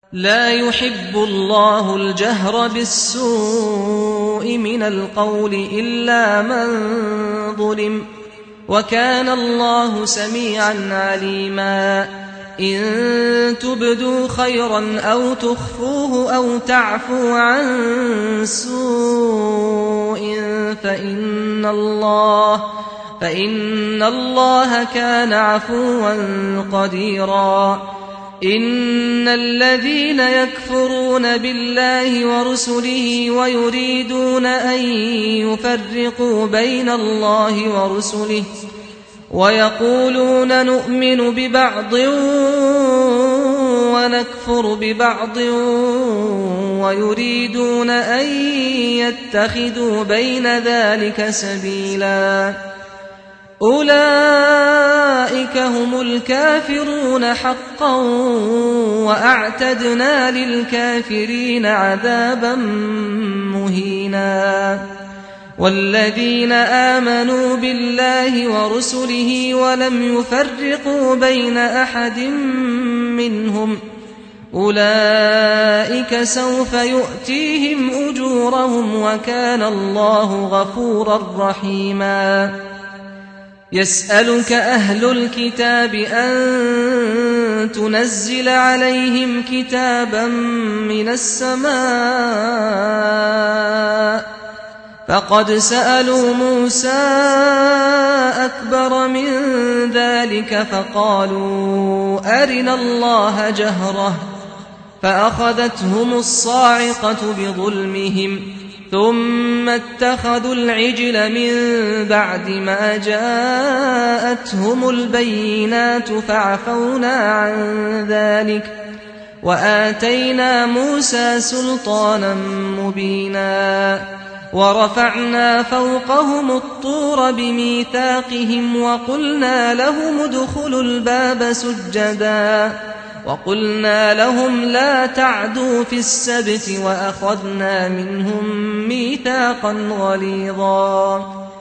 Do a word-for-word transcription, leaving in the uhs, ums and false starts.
لا يحب الله الجهر بالسوء من القول إلا من ظلم، وكان الله سميعا عليما. إن تبدوا خيرا أو تخفوه أو تعفو عن سوء فإن الله, فإن الله كان عفوا قديرا. إن الذين يكفرون بالله ورسله ويريدون أن يفرقوا بين الله ورسله ويقولون نؤمن ببعض ونكفر ببعض ويريدون أن يتخذوا بين ذلك سبيلا، أولئك هم الكافرون حقا وأعتدنا للكافرين عذابا مهينا. والذين آمنوا بالله ورسله ولم يفرقوا بين أحد منهم أولئك سوف يؤتيهم أجورهم وكان الله غفورا رحيما. يسألك أهل الكتاب أن تنزل عليهم كتابا من السماء، فقد سألوا موسى أكبر من ذلك فقالوا أرنا الله جهرة، فأخذتهم الصاعقة بظلمهم ثم اتخذوا العجل من بعد ما جاءتهم البينات فعفونا عن ذلك وآتينا موسى سلطانا مبينا. ورفعنا فوقهم الطور بميثاقهم وقلنا لهم ادخلوا الباب سجدا وقلنا لهم لا تعدوا في السبت وأخذنا منهم ميثاقا غليظا.